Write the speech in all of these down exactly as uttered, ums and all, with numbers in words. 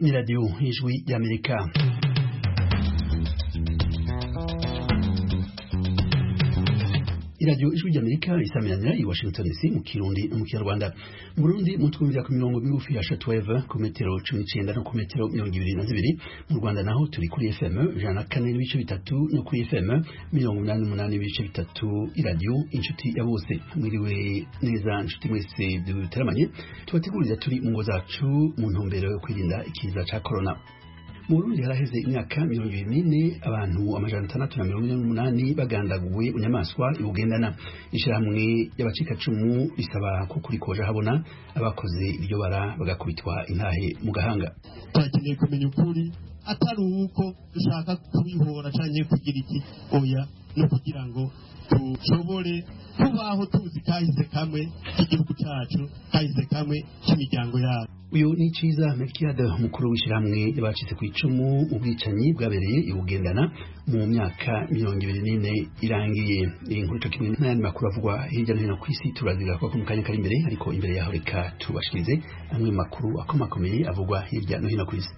ni radio Ijwi y'Amerika. Radio Ijwi y'Amerika isamiranya i Washington D C mu Kirundi no mu Kinyarwanda. Mu Burundi mutwumvira ku mirongo migufi ya shortwave ku metero cumi n'icenda no ku metero mirongo ibiri na zibiri. Mu Rwanda naho turi kuri F M ijana na kane n'ibice bitatu no kuri F M mirongo umunani n'umunani n'ibice bitatu. Radio inshuti ya bose. Mwiriwe neza inshuti mwese duteramanye. Tubategurira turi mu ngo zacu mu ntumbero yo kwirinda ikiza ca corona. Mu Burundi haraheze imyaka mirongo ibiri n'ine abantu amajana atandatu na mirongo ine n'umunani bagandaguwe unyamaswa ibugendana. Ishirahamwe y'abacikacumu risaba ko kuri koja habona abakoze iryo bara bagakubitwa intahe mu gahanga. Turakeneye kumenya ukuri atari uko dushaka kubihora canke kugira iki oya no kugira ngo tushobore kubaho tuzi kahise kamwe k'igihugu cacu kahise kamwe cy'imiryango yacu. Uyu ni Ciza Melchiade umukuru w'ishirahamwe y'abacitse ku icumu mu bwicanyi bwabereye ibugendana mu myaka mirongo ibiri n'ine irangiye. Iyi nkuru kimwe n'ayandi makuru avugwa hirya no hino ku isi turaziga ko mu kanya kari imbere, ariko imbere yaho reka tubashikirize amwe mu makuru akomakomeye avugwa hirya no hino ku isi.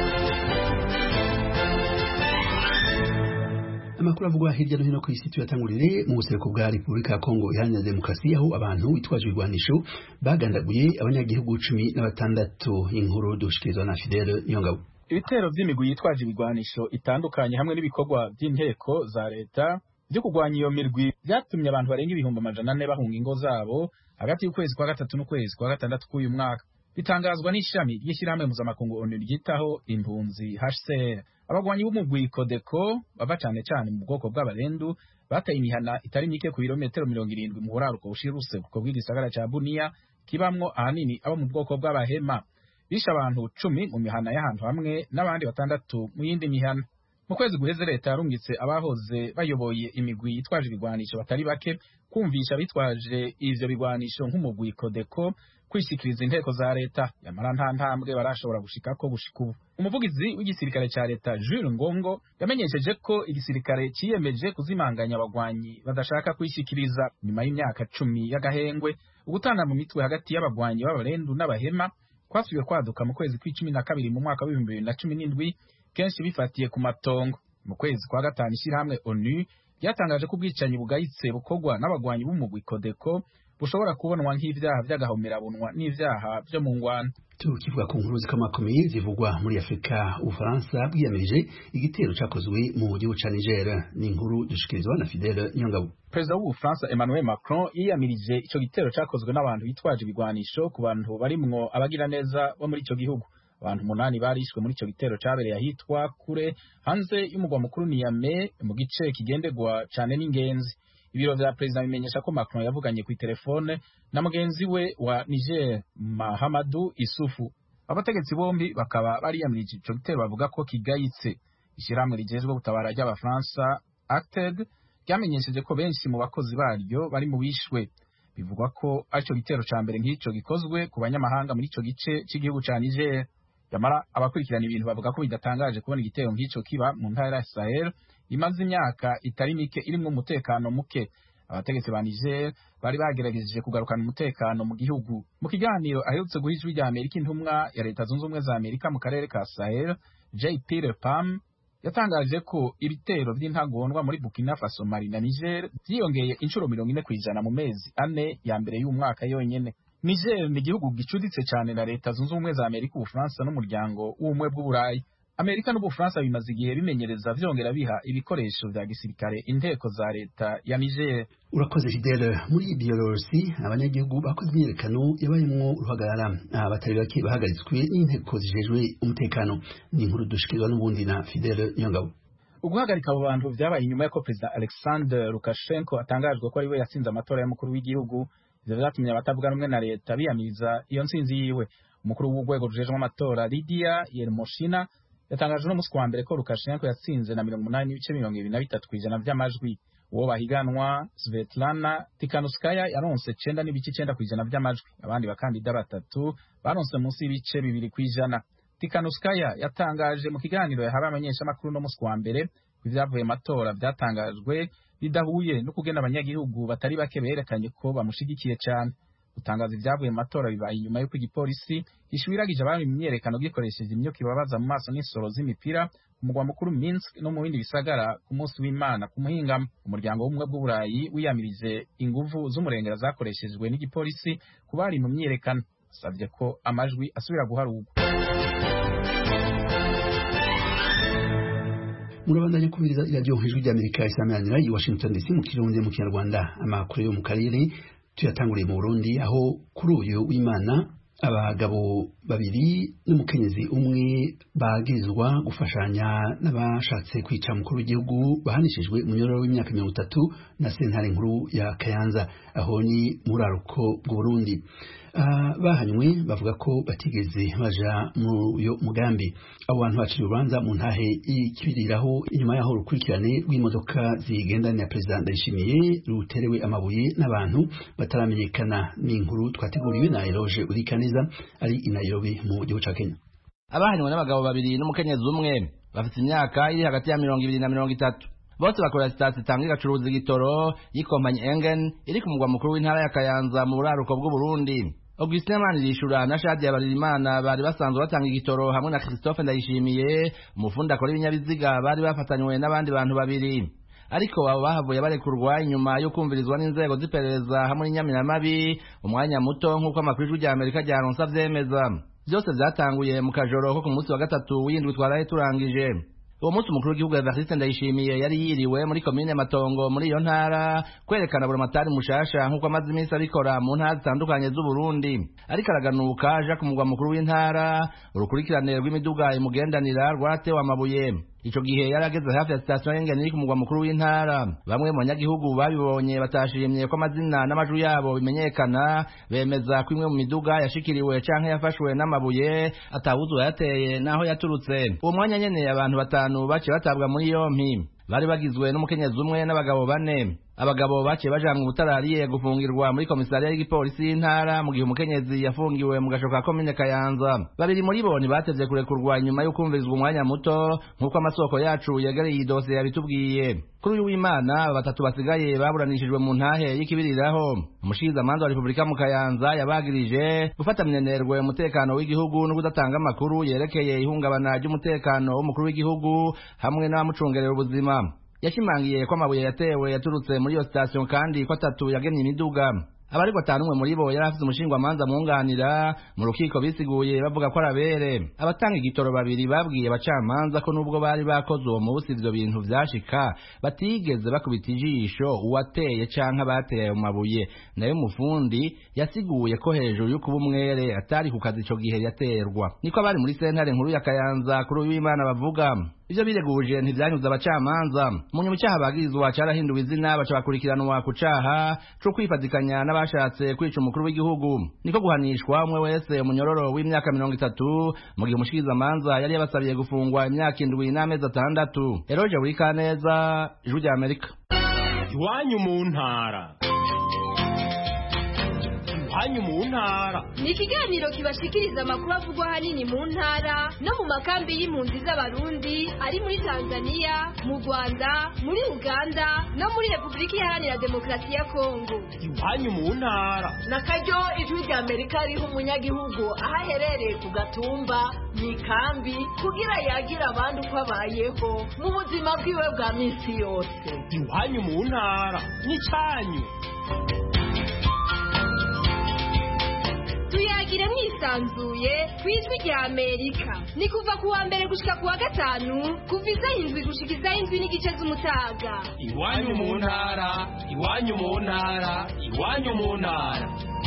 Amakuru avugwa hirya no hino ku isi tuyatangurire mu buseruko bwa Repubulika ya Kongo Iharanira Demokarasi, aho abantu bitwaje ibigwanisho bagandaguye abanyagihugu cumi na batandatu. Inkuru dushikirizwa na Fidele Nyongabo. Ibitero vy'imigwi yitwaje ibigwanisho itandukanye hamwe n'ibikorwa by'inteko za leta byo kugwanya iyo mirwi byatumye abantu barenga ibihumbi amajana ane bahunga ingo zabo hagati y'ukwezi kwa gatatu n'ukwezi kwa gatandatu k'uyu mwaka. Bitangazwa n'ishami ry'ishyirahamwe mpuzamakungu ONU ryitaho impunzi H C R. Abagwanyi b'umugwi Codeco baba cane cane mu bwoko bw'abarendu bateye imihana itari mike ku birometero mirongo irindwi mu buraruko bushiruse kuko bw'igisagara ca Bunia kibamwo ahanini abo mu bwoko bw'abahema. Bisha abantu cumi mu mihana y'ahantu hamwe n'abandi batandatu mu yindi mihana. Mu kwezi guheze leta yarungitse abahoze bayoboye imigwi yitwaje ibigwanisho batari bake kumvisha bitwaje ivyo bigwanisho nk'umugwi Codeco kwishikiriza inteko za leta. Yamara nta ntambwe barashobora gushikako gushika ubu. Umuvugizi w'igisirikare ca leta Jules Ngongo yamenyesheje ko igisirikare ciyemeje kuzimanganya abagwanyi badashaka kwishikiriza nyuma y'imyaka cumi y'agahengwe. Ugutana mu mitwe hagati y'abagwanyi b'abarendu n'abahema kwasubiye kwaduka mu kwezi kw'icumi na kabiri mu mwaka w'ibihumbi bibiri na cumi n'indwi, kenshi bifatiye ku matongo. Mu kwezi kwa gatanu ishirahamwe ONU ryatangaje ko ubwicanyi bugayitse bukorwa n'abagwanyi b'umugwi Codeco bushobora kubonwa nk'ivyaha vy'agahomerabunwa n'ivyaha vyo mu ngwano. Tukivuga ku nkuru zikomakomeye zivugwa muri Afrika, Ufaransa bwiyamirije igitero cakozwe mu gihugu ca Niger. Ni inkuru dushikirizwa na Fidele Nyongabo. Perezida w'Ufaransa Emmanuel Macron yiyamirije ico gitero cakozwe n'abantu bitwaje ibigwanisho ku bantu barimwo abagira neza bo muri ico gihugu. Abantu munani barishwe muri ico gitero cabereye ahitwa kure hanze y'umugwa mukuru Niamey mu gice kigendegwa cane n'ingenzi. Ibiro vya Perezida bimenyesha ko Macron yavuganye ku telefone na mugenzi we wa Niger Mahamadou Issoufou. Abategetsi bombi bakaba bariyamirije ico gitero bavuga ko kigayitse. Ishirahamwe rijejwe gutabara ry'Abafaransa Acted ryamenyesheje ko benshi mu bakozi baryo bari mu bishwe. Bivugwa ko ico gitero ca mbere nk'ico gikozwe ku banyamahanga muri ico gice c'igihugu ca Niger. Yamara abakurikirana ibintu bavuga ko bidatangaje kubona igitero nk'ico kiba mu ntara ya Sahel imaze imyaka itari mike irimwo umutekano muke. Abategetsi ba Niger bari bagerageje kugarukana umutekano mu gihugu. Mu kiganiro aherutse guha Ijwi rya Amerika intumwa ya Leta Zunze Ubumwe za Amerika mu karere ka Sahel, J P Lepam yatangaje ko ibitero by'intagondwa muri Burkina Faso, Mali na Niger vyiyongeye inshuro mirongo ine kw'ijana mu mezi ane ya mbere y'umwaka yonyene. Niger ni igihugu gicuditse cyane na Leta Zunze Ubumwe za Amerika, Ubufaransa n'umuryango w'ubumwe bw'Uburayi. Amerika n'Ubufaransa bimaze igihe bimenyereza vyongera biha ibikoresho vya gisirikare inteko za leta ya Niger. Urakoze Fidele. Muri Bielorussi abanyagihugu bakoze imyiyerekano yabayemwo uruhagarara, abatari bake bahagaritswe n'inteko zijejwe umutekano. Ni inkuru dushikirizwa n'ubundi na Fidele Nyongabo. Uguhagarika abo bantu vyabaye inyuma y'uko Perezida Alexander Lukashenko atangajwe ko ari we yatsinze amatora y'umukuru w'igihugu. Ivyo vyatumye abatavuga rumwe na leta biyamiriza iyo ntsinzi yiwe. Umukuru w'urwego rujejwe amatora Lydia Yermoshina yatangaje no musi wa mbere ko Lukashenko yatsinze na mirongo umunani n'ibice mirongo ibiri na bitatu kw'ijana vy'amajwi. Uwo bahiganwa Svetlana Tikhanovskaya yaronse cenda n'ibice cenda kw'ijana vy'amajwi. Abandi bakandida batatu baronse munsi y'ibice bibiri kw'ijana. Tikhanovskaya yatangaje mu kiganiro yahawe abamenyeshamakuru no musi wa mbere ivyavuye amatora vyatangajwe bidahuye no kugena abanyagihugu batari bake berekanye ko bamushigikiye cyane. gutangaza ibyavuye mu matora bibaye inyuma y'uko igipolisi gishwiragije abari mu myerekano gikoresheje imyuka ibabaza mu maso n'isoro z'imipira ku mugwa mukuru Minsk no mu bindi bisagara ku munsi w'Imana ku muhingamo. Umuryango w'ubumwe bw'Uburayi wiyamirije inguvu z'umurengera zakoreshejwe n'igipolisi ku bari mu myerekano, savye ko amajwi asubira guharurwa. Murabandanya kubiriza iradiyo ijwi ry'Amerika isamanira i Washington D C mu kirundi mu Kinyarwanda. Amakuru yo mu karere tuyatanguriye mu Burundi, aho kuri uyu w'Imana abagabo babiri n'umukenyezi umwe bagirizwa gufashanya n'abashatse kwica mukuru w'igihugu bahanishijwe umunyororo w'imyaka mirongo itatu na sentare nkuru ya Kayanza, aho ni muraruko bw'u Burundi. Uh, bahanywe bavuga ko batigeze baja mu yo mugambi. Abo bantu baciriwe urubanza mu ntahe ikibiriraho inyuma yaho rukurikirane rw'imodoka zigendana na Perezida Ndayishimiye ruterewe amabuye n'abantu bataramenyekana. Ni inkuru twateguriwe na Eloge Urikaneza ari i Nairobi mu gihugu ca Kenya. Abahanywe n'abagabo babiri n'umukenyezi umwe bafite imyaka iri hagati ya mirongo ibiri na mirongo itatu. Bose bakora sitasi itanga igacuruza igitoro y'ikompanyi Engen iri ku mugwa mukuru w'intara ya Kayanza mu buraruko bw'u Burundi. Augustin Manirishura na Shadia Baririmana bari basanzwe batanga igitoro hamwe na Christophe Ndayishimiye, umufundi akora ibinyabiziga bari bafatanywe n'abandi bantu babiri. Ariko abo bahavuye barekurwa inyuma yo kumvirizwa n'inzego z'iperereza hamwe n'inyamiramabi umwanya muto nk'uko amakuru y'Ijwi ry'Amerika ryaronse avyemeza. Byose vyatanguye mu kajoro ko ku munsi wa gatatu w'indwi twaraye turangije. Uwo munsi umukuru w'igihugu Evariste Ndayishimiye yari yiriwe muri komine Matongo muri iyo ntara kwerekana buramatari mushasha nk'uko amaze iminsi abikora mu ntara zitandukanye z'u Burundi. Ariko araganuka aja ku mugwa mukuru w'intara, urukurikirane rw'imiduga imugendanira rwatewe amabuye. Ico gihe yarageze hafi ya station y'Engen iri ku mugwa mukuru w'intara. Bamwe mu banyagihugu babibonye batashimye ko amazina n'amajwi yabo bimenyekana, bemeza ko imwe mu miduga yashikiriwe canke yafashwe n'amabuye atawuzu yateye naho yaturutse. Uwo mwanya nyene abantu batanu baciye batabwa muri yompi, bari bagizwe n'umukenyezi umwe n'abagabo bane. Abagabo baciye bajanwa ubutarariye gufungirwa muri komisariya y'igipolisi y'intara mu gihe umukenyezi yafungiwe mu gasho ka komine Kayanza. Babiri muri bo ntibatevye kurekurwa inyuma yo kumvirizwa umwanya muto nk'uko amasoko yacu yegereye iyi dosiye yabitubwiye. Kuri uyu w'Imana batatu basigaye baburanishijwe mu ntahe y'ikibiriraho. Umushikizamanza wa Repubulika mu Kayanza yabagirije gufata minenerwe umutekano w'igihugu no kudatanga amakuru yerekeye ihungabana ry'umutekano w'umukuru w'igihugu hamwe n'abamucungerera ubuzima. Yashimangiye ko amabuye yatewe yaturutse muri iyo station kandi ko atatu yagenye imiduga. Abari batanu umwe muri bo yari afite umushingwamanza munganira mu rukiko bisiguye bavuga ko arabere. Abatanga igitoro babiri babwiye abacamanza ko nubwo bari bakoze uwo munsi ivyo bintu vyashika batigeze bakubita ijisho uwateye canke abateye ayo mabuye. Nayo mufundi yasiguye ko hejuru y'uko umwere atari ku kazi ico gihe yaterwa. Niko abari muri sentare nkuru ya Kayanza kuri uyu w'Imana bavuga. Ivyo bireguje ntivyanyuze abacamanza. Mu nyuma cyaha bagirizwa carahinduwe izina baca bakurikiranwa ku caha cyo kwifatikanya n'abashatse kwica umukuru w'igihugu. Niko guhanishwa umwe wese umunyororo w'imyaka mirongo itatu mu gihe umushikizamanza yari yabasabiye gufungwa imyaka indwi n'amezi atandatu. Eroje Burikaneza, Ijwi ry'Amerika. Iwanyu mu ntara. Iwanyu mu ntara ni ikiganiro kibashikiriza amakuru avugwa ahanini mu ntara no mu makambi y'impunzi z'abarundi ari muri Tanzania, mu Rwanda, muri Uganda no muri Repubulika Iharanira Demokarasi ya Kongo. Iwanyu mu ntara nakaryo Ijwi ry'Amerika riha umunyagihugu aho aherereye ku gatumba mu ikambi kugira yagira abandi uko abayeho mu buzima bwiwe bwa minsi yose. Iwanyu mu ntara n'icyanyu. Tuyagire mwisanzuye kw'Ijwi ry'Amerika. Ni kuva ku wa mbere gushika ku wa gatanu kuva isaha indwi gushika isaha indwi n'igice z'umutaga. Iwanyu mu ntara, iwanyu mu ntara, iwanyu mu ntara.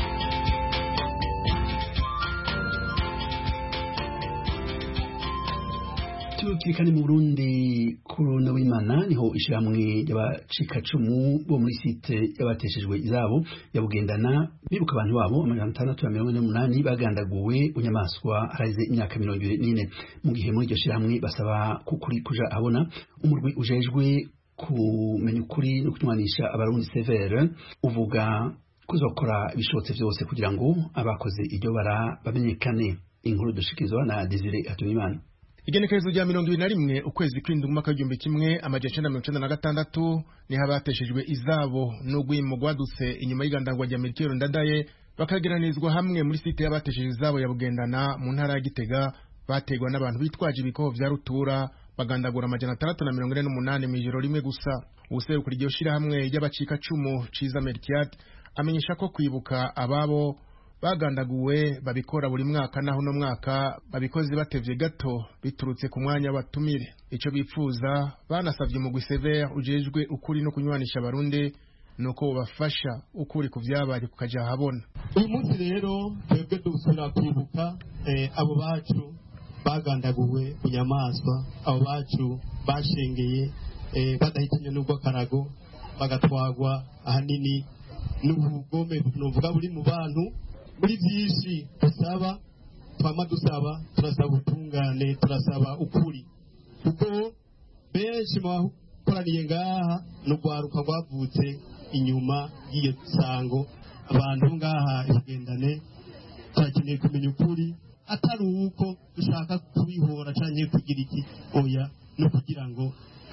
Tukirikane mu Burundi kuri w'Imana niho ishiramwe y'abacikacumu bo muri site yabateshejwe izabo yabugendana bibuka abantu babo amajana atandatu na mirongo ine n'umunani bagandaguwe unyamaswa harize imyaka mirongo ibiri n'ine. Mu gihe muri iryo shiramwe basaba kukuri kuja abona umurwi ujejwe kumenya ukuri no kunywanisha abarundi severe uvuga kuzokora ibishobotse byose kugira ngo abakoze iryo bara bamenyekane. Inkuru dushikizwa na Desire Hatuyimana. Igenekerezo rya mirongo ibiri na rimwe ukwezi kw'indwi umwaka w'igihumbi kimwe amajana icenda na mirongo icenda na gatandatu niho abateshejwe izabo n'ugwimo gwadutse inyuma y'igandagwa rya Melchior Ndadaye bakageranizwa hamwe muri site y'abatesheje izabo ya Bugendana mu ntara ya Gitega bategwa n'abantu bitwaje ibikoho vya rutura bagandagura amajana atandatu na mirongo ine n'umunani mu ijoro rimwe gusa. Ubuserukira iryo shirahamwe ry'abacika cumu Ciza Merkiat amenyesha ko kwibuka ababo bagandaguwe babikora buri mwaka naho no mwaka babikoze batevye gato biturutse ku mwanya batumire. Ico bipfuza banasavye mu Gwisevere ujejwe ukuri no kunywanisha abarundi nuko bafasha ukuri ku vyabaye kukaja habona. Uyu munsi rero twebwe dusubira kwibuka eh, abo bacu bagandaguwe ku nyamaswa, abo bacu bashengeye eh, badahitinye n'ubwo karago bagatwagwa ahanini n'ubugome nuvuga buri mu bantu. Muri byinshi dusaba twama dusaba turasaba ubutungane, turasaba ukuri, kuko benshi mu bakoraniye ngaha n'urwaruka rwavutse inyuma y'iyo sango. Abantu ngaha Bugendane turakeneye kumenya ukuri, atari uko dushaka kubihora canke kugira iki, oya no kugira ngo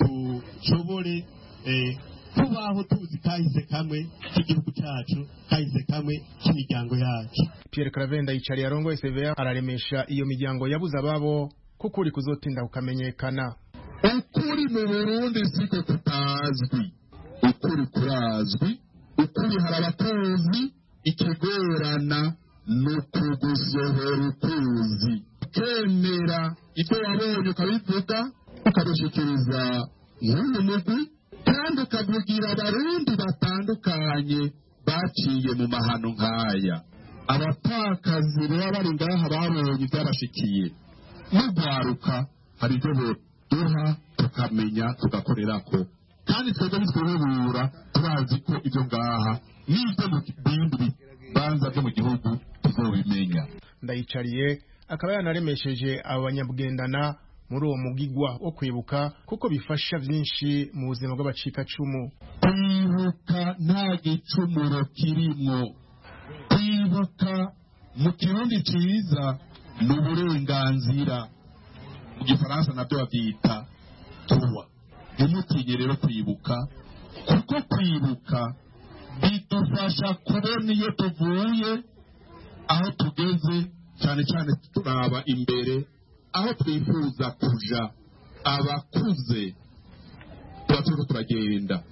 tushobore eh, kubaho tuzi kahise kamwe k'igihugu cyacu, kahise kamwe cy'imiryango yacu. Pierre Cravenda yicariye arongoye S V R araremesha iyo miryango yabuze ababo kuko uri kuzotinda ukamenyekana. Ukuri mu Burundi siko kutazwi, ukuri kurazwi, ukuri harabatuzi, ikigorana nukugusohora ukuzi, kemera ibyo wabonye ukabivuga ukabishikiriza nk'uyu mugwi, kandi ukavugira abarundi batandukanye baciye mu mahano nk'aya. Abatakazi baba bari ngaha babonye ibyabashikiye n'urwaruka hari ibyo boduha tukamenya tugakorerako, kandi twebwe nitwirubura turazi ko ibyo ngaha n'ibyo mu bindi bibanza byo mu gihugu tuzobimenya. Ndayicariye akaba yanaremesheje abanyabugendana muri uwo mugigwa wo kwibuka kuko bifasha byinshi mu buzima bw'abacika cumu. Kwibuka nta gicumuro kirimo, kwibuka mu kirundi ciza ni uburenganzira, mu gifaransa nabyo babyita tuwa. Ntimutinye rero kwibuka, kuko kwibuka bidufasha kubona iyo tuvuye aho tugeze, cyane cyane turaba imbere aho twifuza kuja. Abakuze tuba turiko turagenda,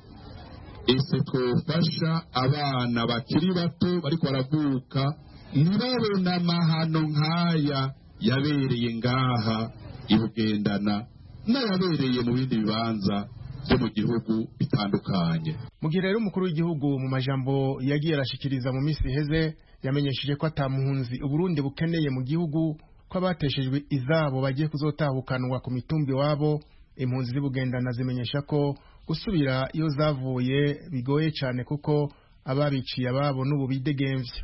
ese twofasha abana bakiri bato bariko baravuka ntibabona amahano nk'aya yabereye ngaha i Bugendana n'ayabereye mu bindi bibanza byo mu gihugu bitandukanye. Mu gihe rero umukuru w'igihugu mu majambo yagiye arashikiriza mu minsi iheze yamenyesheje ko atamuhunzi Uburundi bukeneye mu gihugu, ko abateshejwe izabo bagiye kuzotahukanwa ku mitumbi wabo. Impunzi z'Ibugendana zimenyesha ko gusubira iyo zavuye bigoye cyane kuko ababiciye ababo n'ubu bidegemvye.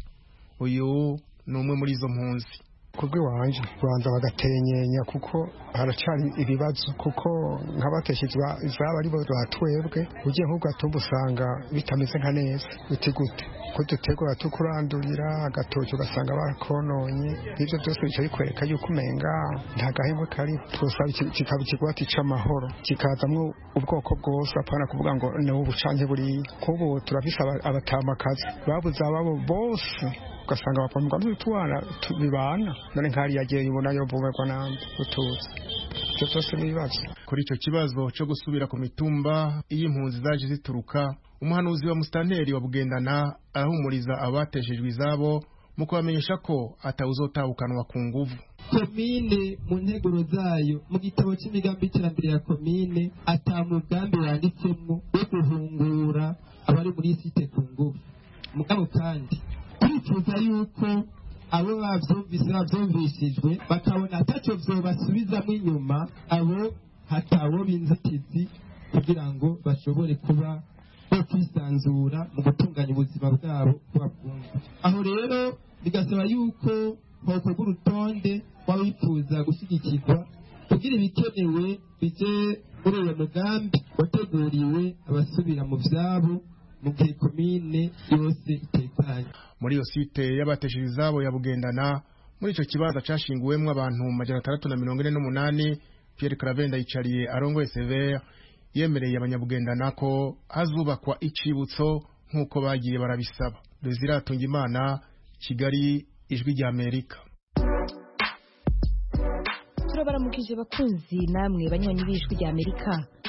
Uyu ni umwe muri izo mpunzi. Kubwi wanje rwanza bagatenyenya kuko haracari ibibazo, kuko nk'abateshejwe izaba ari bo batwebwe ugiye nk'ubwo atubusanga bitameze nka neza utigute ko dutegura tukurandurira agatoki ugasanga barakononye. Ibyo byose bica bikwereka yuko umenga nta gahembwe kari. Twosaba kikaba ikigwati c'amahoro kikazamwo ubwoko bwose, apana kuvuga ngo ni ubucanke buri. Kubu turafise abatamakazi babuze ababo bose, ugasanga bapamugwa n'utwana bibana, none nkari yagiye ubona yo vumerwa nande utuzi. Cyo cyose nibazo kuri ico kibazo cyo gusubira ku mitumba iyi impunzi zaje zituruka. Umuhanuzi wa Mustanteri wa Bugendana arahumuriza abateshejwe izabo mu kubamenyesha ko atawuzotahukanwa ku nguvu. Komine mu nteguro zayo mu gitabo cy'imigambi y'iterambere ya komine atamugambi wanditsemo wo guhungura abari muri site ku nguvu. Mugabo kandi twifuza yuko abo bavyumvise bavyumvishijwe bakabona ataco vyobasubizamo inyuma, abo hatawo b'inzitizi kugira ngo bashobore kuba bo kwisanzura mu gutunganya ubuzima bwabo kubabwumva. Aho rero bigasaba yuko hokorwa urutonde w'abifuza gushyigikirwa kugira ibikenewe bije muri uwo mugambi wateguriwe abasubira mu vyabo mu gihe komine yose itekanye. Muri iyo site y'abateshejwe izabo ya Bugendana, muri ico kibanza cashinguwemwo abantu majana atandatu na mirongo ine n'umunani, Pierre Cravenda yicariye arongoye S V R yemereye abanyabugendana ko hazubakwa icibutso nk'uko bagiye barabisaba. Desire Tungimana, Kigali, Ijwi rya Amerika. turabaramukije bakunzi namwe banywanyi b'Ijwi rya Amerika.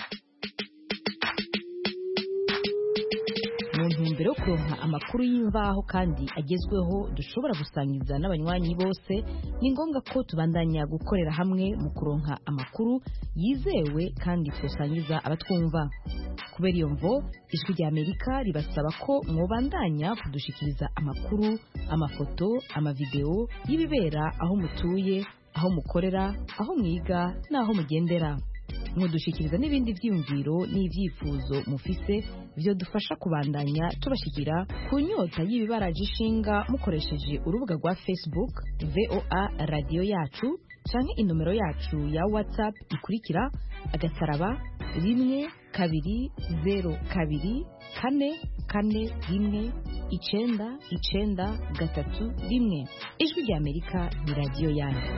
mu ntumbero yo kuronka amakuru y'imvaho kandi agezweho dushobora gusangiza n'abanywanyi bose, ni ngombwa ko tubandanya gukorera hamwe mu kuronka amakuru yizewe kandi tusangiza abatwumva. kubera iyo mvo Ijwi rya Amerika ribasaba ko mwobandanya kudushikiriza amakuru, amafoto, amavideo y'ibibera aho mutuye, aho mukorera, aho mwiga n'aho mugendera. mudushikiriza n'ibindi vyiyumviro n'ivyifuzo mufise byo dufasha kubandanya tubashikira ku nyota y'ibibaraje ishinga mukoresheje urubuga rwa Facebook V O A radio yacu canke inomero yacu ya WhatsApp ikurikira agasaraba rimwe kabiri zero kabiri kane kane rimwe icenda icenda gatatu rimwe. Ijwi rya Amerika ni radio yanyu.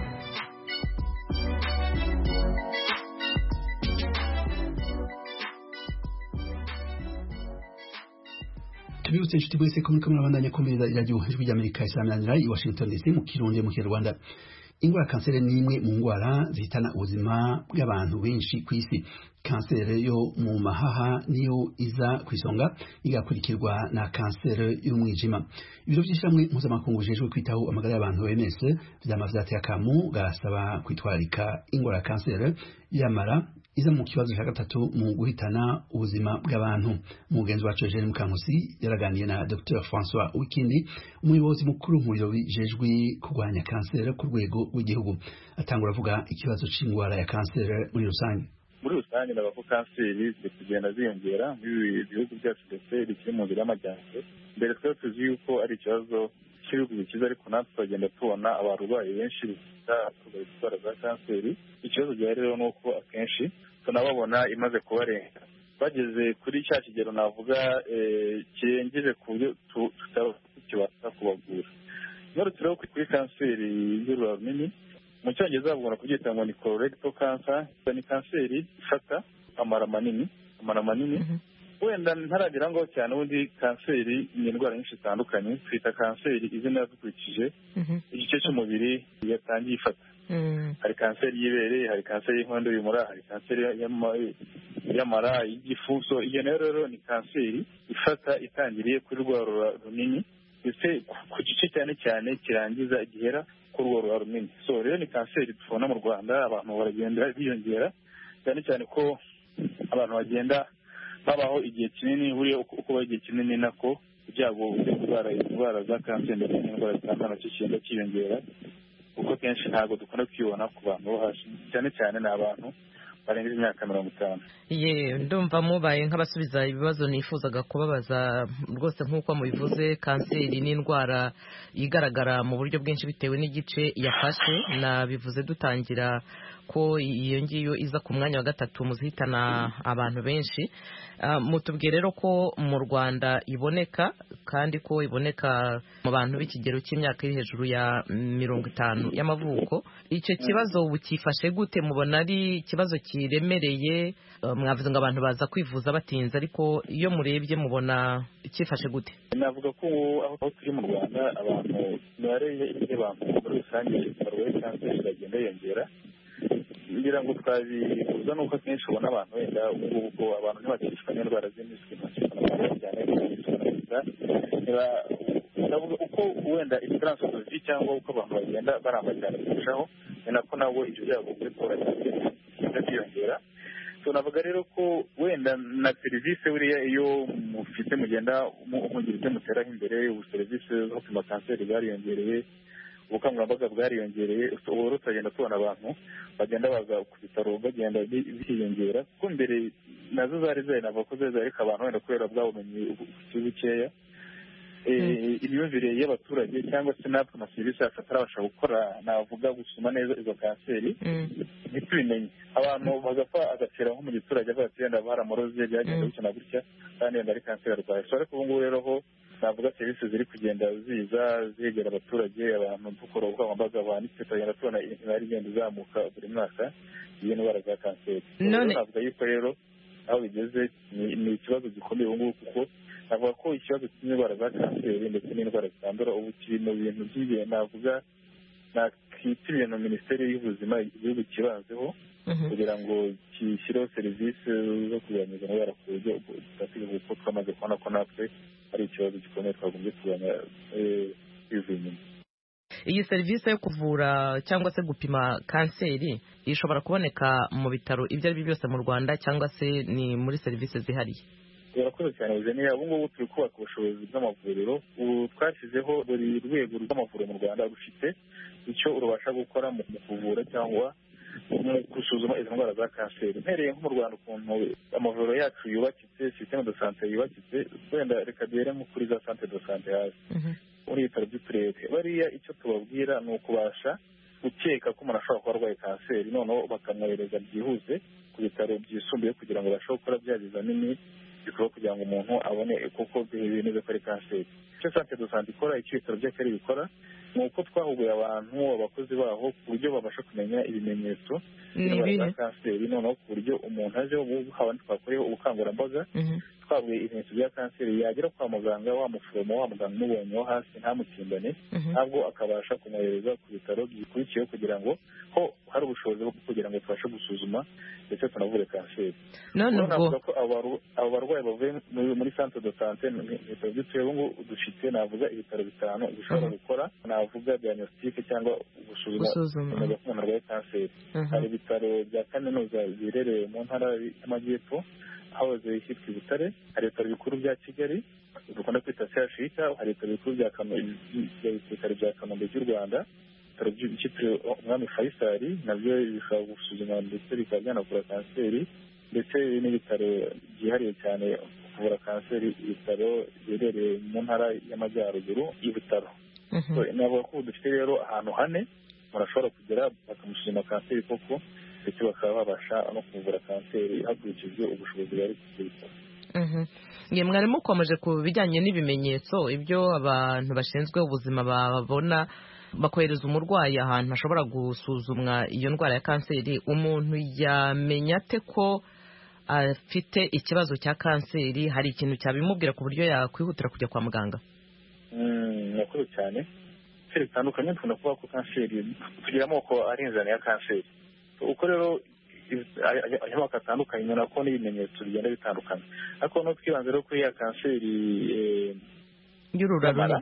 tubibutse inshuti mwese ko muriko murabandanya kumviriza iradiyo Ijwi rya Amerika isaminanira i Washington D C mu Kirundi mu Kinyarwanda. Ingwara kanseri ni imwe mu ngwara zihitana ubuzima bw'abantu benshi ku isi. Kanseri yo mu mahaha niyo iza ku isonga, igakurikirwa na kanseri y'umwijima. Ibiro by'ishyirahamwe mpuzamakungu bijejwe kwitaho amagara y'abantu O M S vyama vyateye akamu gasaba kwitwararika ingwara kanseri y'amara iza mu kibazo cya gatatu mu guhitana ubuzima bw'abantu. Umugenzi wacu Eugene Mukankusi yaraganiye na Docteur François Wikindi, umuyobozi mukuru mu biro bijejwe kurwanya kanseri ku rwego rw'igihugu. Atangura avuga ikibazo c'ingwara ya kanseri muri rusange. muri rusange naba ko kanseri ziri kugenda ziyongera muri bihugu byacu ndetse bikiri mu nzira y'amajyambere. Mbere twari tuzi yuko ari ikibazo cy'ibihugu bikize, ariko natwe turagenda tubona abarwayi benshi bafite indwara za kanseri. Ikibazo gihari rero ni uko akenshi tunababona imaze kubarenga, bageze kuri cya kigero navuga kirengeje ku buryo tutabasha kubavura. None tureba kuri kanseri y'urura runini, mu cyongereza bavuga kubyita ngo ni colorectal cancer, ni kanseri ifata amara manini amara manini wenda ntaragera ngo cyane. Ubundi kanseri ni indwara nyinshi zitandukanye. Twita kanseri izina dukurikije igice cy'umubiri yatangiye ifata. Hari kanseri y'ibere, hari kanseri y'inkondo y'umura, hari kanseri y'amara, y'igifu. So iyo nayo rero ni kanseri ifata itangiriye kuri rwa rura runini ndetse ku gice cyane cyane kirangiza gihera kuri rwa rura runini. So rero ni kanseri tubona mu Rwanda, abantu baragenda biyongera cyane cyane ko abantu bagenda babaho igihe kinini. Buriya uko baho igihe kinini nako ibyago byo kurwara indwara za kanseri ndetse n'indwara zitandukanye nacyo kigenda kiyongera, kuko kenshi ntabwo dukunda kwibona ku bantu bo hasi, cyane cyane ni abantu barengeje imyaka mirongo itanu. Ye ndumva mubaye nk'abasubiza ibibazo nifuzaga kubabaza rwose. Nk'uko mubivuze, kanseri ni indwara igaragara mu buryo bwinshi bitewe n'igice yafashe. Nabivuze dutangira ko iyo ngiyo iza ku mwanya wa gatatu mu zihitana abantu benshi. Uh, mutubwiye rero ko mu Rwanda iboneka kandi ko iboneka mu bantu b'ikigero cy'imyaka iri hejuru ya mirongo itanu y'amavuko. Icyo kibazo bukifashe gute? Mubona ari ikibazo kiremereye? Uh, mwavuze ngo abantu baza kwivuza batinze, ariko iyo murebye mubona ikifashe gute? Navuga ko aho turi mu Rwanda abantu bareye y'abantu muri rusange barwaye kanseri bagenda yongera. Ngira ngo twabivuza nuko akenshi ubona abantu wenda ubwo abantu ntibakishwa n'indwara z'impiswi cyane navuga uko wenda esperance de vie cyangwa uko abantu bagenda baramba cyane kurushaho, ni nako nabo ibyo byago kuri polisi byiyongera. So navuga rero ko wenda na serivisi buriya iyo mufite mugenda mugira ibyo muteraho imbere, ubu serivisi zo gupima kanseri zariyongereye, ubukangurambaga bwariyongereye. Ubu tutagenda tubona abantu bagenda baza ku bitaro bagenda biyongera, kuko mbere nazo zari zari navuga ko zari ariko abantu wenda kubera bwa bumenyi bukeya, imyumvire y'abaturage cyangwa se natwe na serivisi yacu atarabasha gukora, navuga gusuma neza izo kanseri ntitubimenye. Abantu bagapfa agatera nko mu giturage avuga ati wenda baramuroze byagenda gutya na gutya kandi wenda ari kanseri arwaye. So ariko ubu ngubu rero ho navuga serivisi ziri kugenda ziza zegera abaturage, abantu dukora ubukangurambaga buhanitse, tugenda tubona imibare igenda izamuka buri mwaka iyi ndwara za kanseri. None navuga yuko rero aho bigeze ni ikibazo gikomeye ubu ngubu kuko navuga ko ikibazo cy'indwara za kanseri ndetse n'indwara zitandura ubu kiri mu bintu by'ingenzi navuga nakita ibintu minisiteri y'ubuzima igihugu kibanzeho kugira ngo gishyireho serivisi zo kurwanya izo ndwara ku buryo bufatika kuko twamaze kubona ko natwe ari ikibazo gikomeye twagombye kurwanya bivuye inyuma. Iyi serivisi yo kuvura cyangwa se gupima kanseri ishobora kuboneka mu bitaro ibyo ari byo byose mu Rwanda cyangwa se ni muri serivisi zihariye? Urakoze cyane Eugenia. Ubu ngubu turi kubaka ubushobozi bw'amavuriro. Ubu twashyizeho buri rwego rw'amavuriro mu Rwanda rufite icyo rubasha gukora mu kuvura cyangwa mu gusuzuma izo ndwara za kanseri. Mpereye nko mu Rwanda ukuntu amavuriro yacu yubakitse, systeme de santé yubakitse, wenda reka duhere nko kuri za centre de santé hasi muri ibitaro by'uturere. Bariya icyo tubabwira ni ukubasha gukeka ko umuntu ashobora kuba arwaye kanseri, noneho bakamwohereza byihuse ku bitaro byisumbuye kugira ngo babashe gukora bya bizamini bikorwa kugira ngo umuntu abone kuko bimeze ko ari kanseri. Icyo centre de santé ikora, icyo ibitaro by'akarere bikora ni uko twahuguye abantu abakozi baho ku buryo babasha kumenya ibimenyetso by'indwara za kanseri, noneho ku buryo umuntu aje habandi twakoreho ubukangurambaga twavuye ibimenyetso bya kanseri yagera kwa muganga wa muforomo wa muganga umubonyeho hasi ntamutimbane, ntabwo akabasha kumwohereza ku bitaro bikurikiyeho kugira ngo ho hari ubushobozi bwo kugira ngo tubashe gusuzuma ndetse tunavure kanseri. None ubwo abo barwayi bavuye muri centre de santé ibitaro by'uturere ubu ngubu dufite navuga ibitaro bitanu bishobora gukora navuga diagnostic cyangwa gusuzuma kumenya ko umuntu arwaye kanseri. Hari ibitaro bya kaminuza biherereye mu ntara y'amajyepfo hahoze hitwa i Butare, hari ibitaro bikuru bya Kigali dukunda kwita C H U K, hari ibitaro bikuru bya ibitaro bya Kanombe by'u Rwanda, ibitaro byitiriwe umwami Faisal nabyo bishobora gusuzuma ndetse bikaba byanavura kanseri, ndetse n'ibitaro byihariye cyane kuvura kanseri, ibitaro biherereye mu ntara y'amajyaruguru y'ibitaro. Navuga ko dufite rero ahantu hane murashobora kugera bakamusuzuma kanseri koko ndetse bakaba babasha no kuvura kanseri hakurikijwe ubushobozi bari ku bitaro. Nge mwari mukomeje ku bijyanye n'ibimenyetso ibyo abantu bashinzwe ubuzima babona bakohereza umurwayi ahantu hashobora gusuzumwa iyo ndwara ya kanseri. Umuntu yamenya ate ko afite ikibazo cya kanseri? Hari ikintu cyabimubwira ku buryo yakwihutira kujya kwa muganga? Murakoze cyane. Kanseri zitandukanye tubona kuvuga ko kanseri tugira amoko arinzana ya kanseri. Uko rero amoko atandukanye ubona ko n'ibimenyetso bigenda bitandukana, ariko no twibanze rero kuri ya kanseri y'urura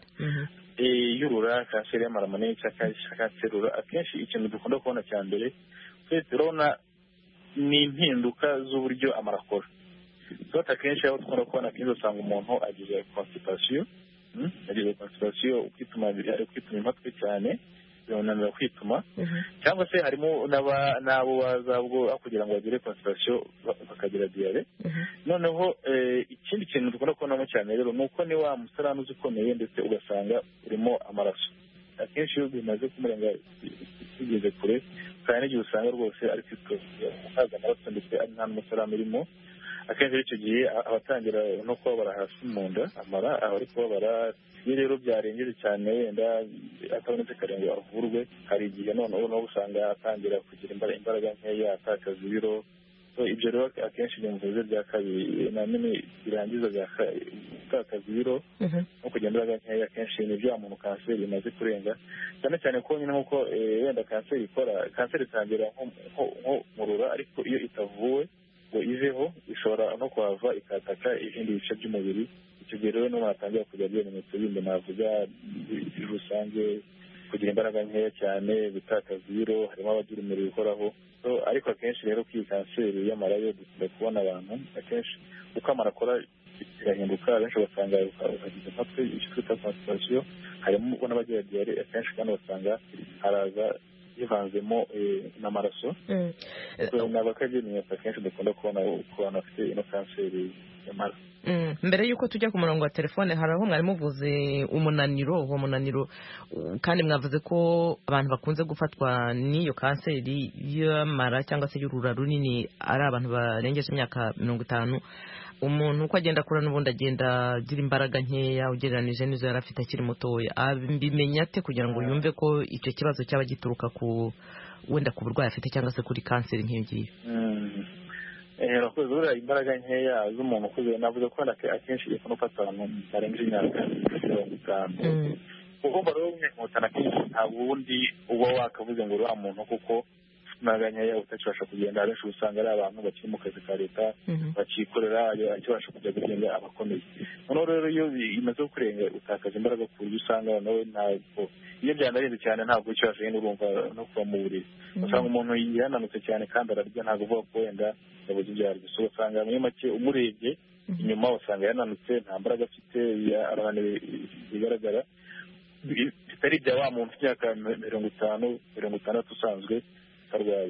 y'urura kanseri y'amara manini cyangwa kanseri y'urura, akenshi ikintu dukunda kubona cya mbere twese turabona ni impinduka z'uburyo amara akora. Tuba akenshi aho dukunda kubona akenshi usanga umuntu agize constipation, agize constipation ukituma kwituma impatwe cyane birananira kwituma, cyangwa se harimo n'abo baza ubwo kugira ngo bagire constipation bakagira diare. Noneho ikindi kintu dukunda kubonamo cyane rero ni uko ni wa musarani uzi ukomeye ndetse ugasanga urimo amaraso. Akenshi iyo bimaze kumurenga bigeze kure kandi n'igihe usanga rwose ari kwitwaza amaraso ndetse ari nta n'umusarani urimo, akenshi icyo gihe abatangira no kubabara hasi mu nda amara aho ari kubabara. Iyo rero byarengeje cyane wenda atabonetse kare ngo avurwe, hari igihe noneho no usanga atangira kugira imbaraga nkeya, atakaza ibiro. Ibyo rero akenshi ni muvuze bya kabiri nanone birangiza gutakaza ibiro no kugira imbaraga nkeya, akenshi ni bya muntu kanseri imaze kurenga cyane cyane ko nyine nk'uko wenda kanseri ikora. Kanseri itangira nko murura, ariko iyo itavuwe ngo iveho ishobora no kuhava ikataka ibindi bice by'umubiri. Icyo gihe rero n'umuntu atangira kugira ibimenyetso bindi navuga rusange, kugira imbaraga nkeya cyane, gutakaza ibiro, harimo abagira umuriro uhoraho. Ariko akenshi rero kuri iyi kanseri y'amara yo dukunda kubona abantu akenshi uko amara akora birahinduka, abenshi basanga bagize impatwe icyo twita constipation, harimo ubona abagira diare akenshi kandi basanga haraza bivanzemo n'amaraso. Ntabwo akagira ibimenyetso akenshi dukunda kubona ku bantu bafite ino kanseri y'amara. Mbere y'uko tujya ku murongo wa telefone, hari aho mwari muvuze umunaniro. Uwo munaniro kandi mwavuze ko abantu bakunze gufatwa n'iyo kanseri y'amara cyangwa se y'urura runini ari abantu barengeje imyaka mirongo itanu. Umuntu uko agenda akura n'ubundi agenda agira imbaraga nkeya ugereranije n'izo yari afite akiri mutoya. Abimenya ate kugira ngo yumve ko icyo kibazo cyaba gituruka ku wenda ku burwayi afite cyangwa se kuri kanseri nk'iyo ngiyo? urakoze buriya imbaraga nkeya z'umuntu ukuze navuze ko akenshi igihe ufata abantu barengeje imyaka mirongo itanu ugomba rero kumwihutana akenshi ntabwo ubundi uba wakavuze ngo uriya muntu kuko imbaraga nkeya utakibasha kugenda abenshi usanga ari abantu bakiri mu kazi ka leta bakikorera akibasha kujya kugenda abakomeye noneho rero iyo imaze kurenga utakaza imbaraga ku buryo usanga nawe ntabwo iyo byanarenze cyane ntabwo ukibasha yenda urumva no kuva mu buriri usanga umuntu yananutse cyane kandi ararya ntabwo uvuga ko wenda yabuze ibyo arya so usanga muri make umurebye inyuma usanga yananutse nta mbaraga afite arananiwe bigaragara bitari ibya wa muntu imyaka mirongo itanu mirongo itandatu usanzwe arwaye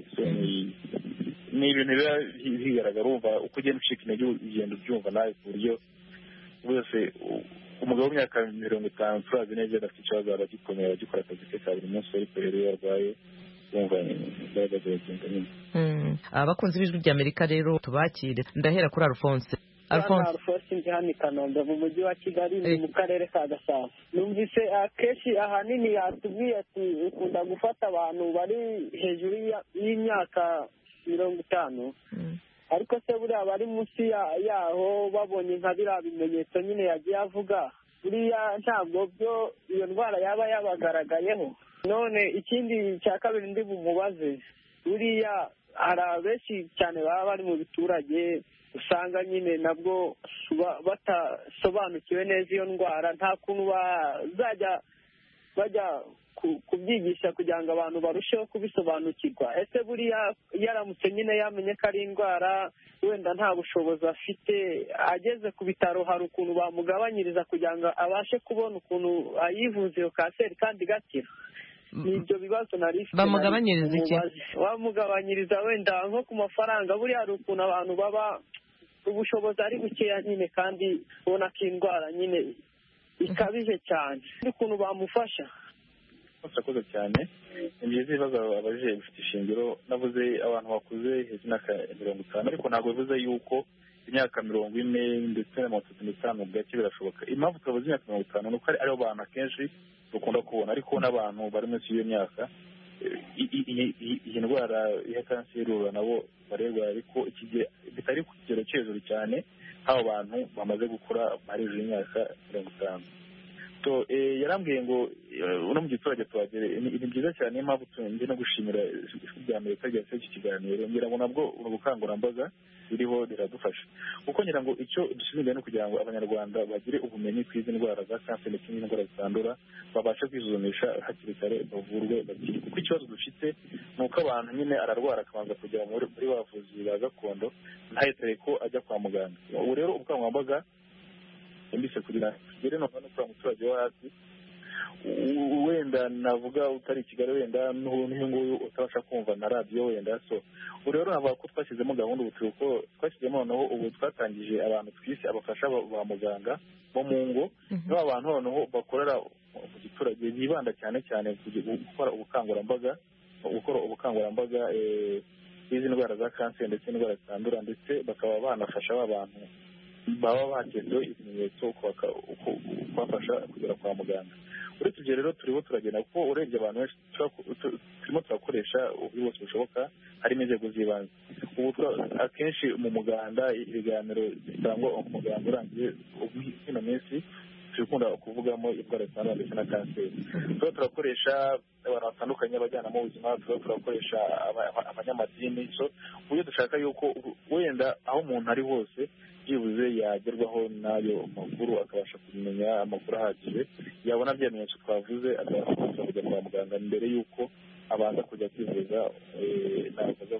ni ibintu biba bigaragara wumva uko ugenda ucika intege ugenda ubyumva nawe ku buryo bose umugabo w'imyaka mirongo itanu turazi neza adafite ikibazo aba agikomeye agikora akazi ke ka buri munsi ariko rero iyo arwaye wumva imbaraga ziragenda nyine abakunzi b'ijwi ry'Amerika rero tubakire ndahera kuri Alphonse Alphonse Alphonse ndi hano i Kanombe mu mujyi wa Kigali ni mu karere ka Gasabo numvise akenshi ahanini yatubwiye ati ukunda gufata abantu bari hejuru y'imyaka mirongo itanu ariko se buriya bari munsi yaho babonye nka biriya bimenyetso nyine yagiye avuga buriya ntabwo byo iyo ndwara yaba yabagaragayeho none ikindi cya kabiri ndi bumubaze buriya hari abenshi cyane baba bari mu biturage usanga nyine nabwo batasobanukiwe neza iyo ndwara nta kuntu bazajya bajya kubyigisha kugira ngo abantu barusheho kubisobanukirwa ese buriya yaramutse nyine yamenye ko ari indwara wenda nta bushobozi afite ageze ku bitaro hari ukuntu bamugabanyiriza kugira ngo abashe kubona ukuntu ayivuza iyo kanseri kandi igakira ni ibyo bibazo nari ifite bamugabanyiriza iki bamugabanyiriza wenda nko ku mafaranga buriya hari ukuntu abantu baba ubushobozi ari bukeya nyine kandi ubona ko indwara nyine ikabije cyane ukuntu bamufasha murakoze cyane ni byiza ibibazo abajije bifite ishingiro navuze abantu bakuze hejuru y'imyaka mirongo itanu ariko ntabwo bivuze yuko imyaka mirongo ine ndetse na mirongo itatu n'itanu bwacye birashoboka impamvu twavuze imyaka mirongo itanu ni uko aribo bantu akenshi dukunda kubona ariko n'abantu bari munsi y'iyo myaka iyi ndwara ya kanseri urura nabo barerwa ariko bitari ku kigero cyo hejuru cyane nk'abo bantu bamaze gukura bari hejuru y'imyaka mirongo itanu yarambwiye ngo uno mu giturage tuhagere ni byiza cyane niyo mpamvu ndi no gushimira ijwi rya Amerika ryase iki kiganiro ngira ngo nabwo ubukangurambaga biriho biradufasha kuko ngira ngo icyo dushinzwe no kugira ngo abanyarwanda bagire ubumenyi ku izi ndwara za kanseri ndetse n'indwara zitandura babashe kwisuzumisha hakiri kare bavurwe bakiri kuko ikibazo dufite ni uko abantu nyine ararwara akabanza kujya muri bavuzi ba gakondo ntahitere ko ajya kwa muganga ubu rero ubukangurambaga mbise kugira tugere no hano kwa muturage wo hasi wenda navuga utari Kigali wenda n'uyu nguyu utabasha kumva na radio wenda so rero navuga ko twashyizemo gahunda ubutuko twashyizemo noneho ubu twatangije abantu twise abafasha ba muganga bo mu ngo n'abo abantu noneho bakorera mu giturage bibanda cyane cyane gukora ubukangurambaga gukora ubukangurambaga izi ndwara za kanseri ndetse n'indwara zitandura ndetse bakaba banafasha abantu baba bagezeho ibimenyetso kubafasha kugera kwa muganga uretse ibyo rero turiho turagenda kuko urebye abantu benshi turimo turakoresha uburyo bwose bushoboka harimo inzego z'ibanze ubu akenshi mu muganda ibiganiro bitangwa umuganda urangiye ino minsi turikunda kuvugamo indwara zitandura ndetse na kanseri tuba turakoresha abantu batandukanye abajyanama b'ubuzima tuba turakoresha abanyamadini so uburyo dushaka yuko wenda aho umuntu ari hose byibuze yagerwaho n'ayo makuru akabasha kumenya amakuru ahagije yabona bya bimenyetso twavuze akabasha kujya kwa muganga mbere y'uko abanza kujya kwivuza ntabwo aza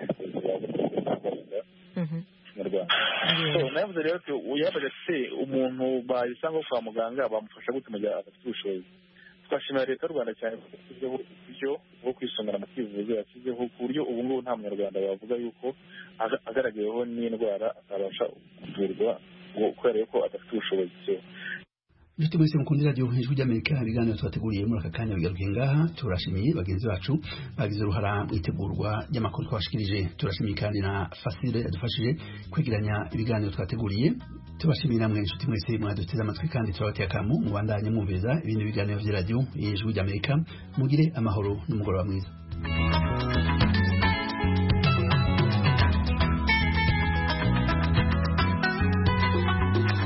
kubavuza kinyarwanda navuze rero ko uyabaje se umuntu bayisanga kwa muganga bamufasha gute mu gihe adafite ubushobozi twashimira leta y'u Rwanda cyane kuko uburyo bwo kwisungana mu kwivuza yashyizeho ku buryo ubu ngubu nta munyarwanda bavuga yuko agaragayeho n'indwara atabasha kuvurwa kubera yuko adafite ubushobozi Bishite mwese mukundira radio Ijwi ry'Amerika ibiganiro twateguriye muri aka kanya bigarukiye ngaha turashimiye bagenzi bacu bagize uruhara mu itegurwa ry'amakuru twashikirije turashimiye kandi na Fasile yadufashije kwegeranya ibiganiro twateguriye tubashimiye namwe inshuti mwese mwaduteze amatwi kandi turabateye akamu mubandanye mwumviriza ibindi biganiro vya radio Ijwi ry'Amerika mugire amahoro n'umugoroba mwiza